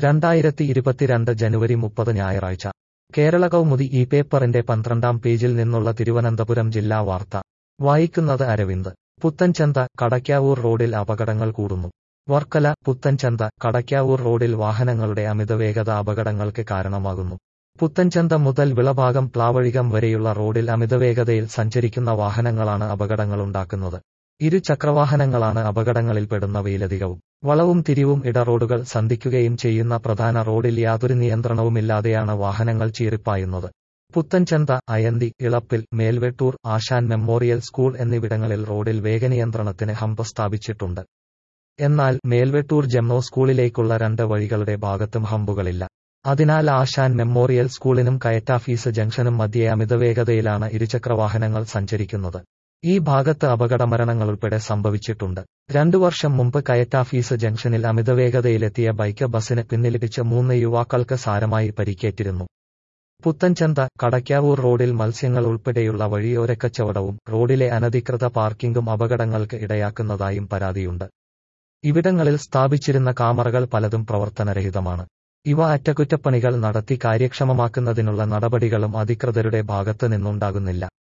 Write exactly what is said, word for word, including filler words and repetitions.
രണ്ടായിരത്തി ഇരുപത്തിരണ്ട് ജനുവരി മുപ്പത് ഞായറാഴ്ച കേരള കൗമുദി ഈ പേപ്പറിന്റെ പന്ത്രണ്ടാം പേജിൽ നിന്നുള്ള തിരുവനന്തപുരം ജില്ലാ വാർത്ത വായിക്കുന്നത് അരവിന്ദ്. പുത്തൻചന്ത കടയ്ക്കാവൂർ റോഡിൽ അപകടങ്ങൾ കൂടുന്നു. വർക്കല. പുത്തൻചന്ത കടയ്ക്കാവൂർ റോഡിൽ വാഹനങ്ങളുടെ അമിതവേഗത അപകടങ്ങൾക്ക് കാരണമാകുന്നു. പുത്തൻചന്ത മുതൽ വിളഭാഗം പ്ലാവഴികം വരെയുള്ള റോഡിൽ അമിതവേഗതയിൽ സഞ്ചരിക്കുന്ന വാഹനങ്ങളാണ് അപകടങ്ങളുണ്ടാക്കുന്നത്. ഇരുചക്രവാഹനങ്ങളാണ് അപകടങ്ങളിൽപ്പെടുന്നവയിലധികവും. വളവും തിരിവും ഇടറോഡുകൾ സന്ധിക്കുകയും ചെയ്യുന്ന പ്രധാന റോഡിൽ യാതൊരു നിയന്ത്രണവുമില്ലാതെയാണ് വാഹനങ്ങൾ ചീറിപ്പായുന്നത്. പുത്തൻചന്ത, അയന്തി, ഇളപ്പിൽ, മേൽവെട്ടൂർ, ആശാൻ മെമ്മോറിയൽ സ്കൂൾ എന്നിവിടങ്ങളിൽ റോഡിൽ വേഗനിയന്ത്രണത്തിന് ഹമ്പ് സ്ഥാപിച്ചിട്ടുണ്ട്. എന്നാൽ മേൽവെട്ടൂർ ജെംനോ സ്കൂളിലേക്കുള്ള രണ്ട് വഴികളുടെ ഭാഗത്തും ഹമ്പുകളില്ല. അതിനാൽ ആശാൻ മെമ്മോറിയൽ സ്കൂളിനും കയറ്റാഫീസ് ജംഗ്ഷനും മധ്യേ അമിതവേഗതയിലാണ് ഇരുചക്രവാഹനങ്ങൾ സഞ്ചരിക്കുന്നത്. ഈ ഭാഗത്ത് അപകടമരണങ്ങളുൾപ്പെടെ സംഭവിച്ചിട്ടുണ്ട്. രണ്ടു വർഷം മുമ്പ് കയറ്റാഫീസ് ജംഗ്ഷനിൽ അമിതവേഗതയിലെത്തിയ ബൈക്ക് ബസിന് പിന്നിലിടിച്ച് മൂന്ന് യുവാക്കൾക്ക് സാരമായി പരിക്കേറ്റിരുന്നു. പുത്തൻചന്ത കടയ്ക്കാവൂർ റോഡിൽ മത്സ്യങ്ങൾ ഉൾപ്പെടെയുള്ള വഴിയോരക്കച്ചവടവും റോഡിലെ അനധികൃത പാർക്കിംഗും അപകടങ്ങൾക്ക് ഇടയാക്കുന്നതായും പരാതിയുണ്ട്. ഇവിടങ്ങളിൽ സ്ഥാപിച്ചിരുന്ന കാമറകൾ പലതും പ്രവർത്തനരഹിതമാണ്. ഇവ അറ്റകുറ്റപ്പണികൾ നടത്തി കാര്യക്ഷമമാക്കുന്നതിനുള്ള നടപടികളും അധികൃതരുടെ ഭാഗത്ത് നിന്നുണ്ടാകുന്നില്ല.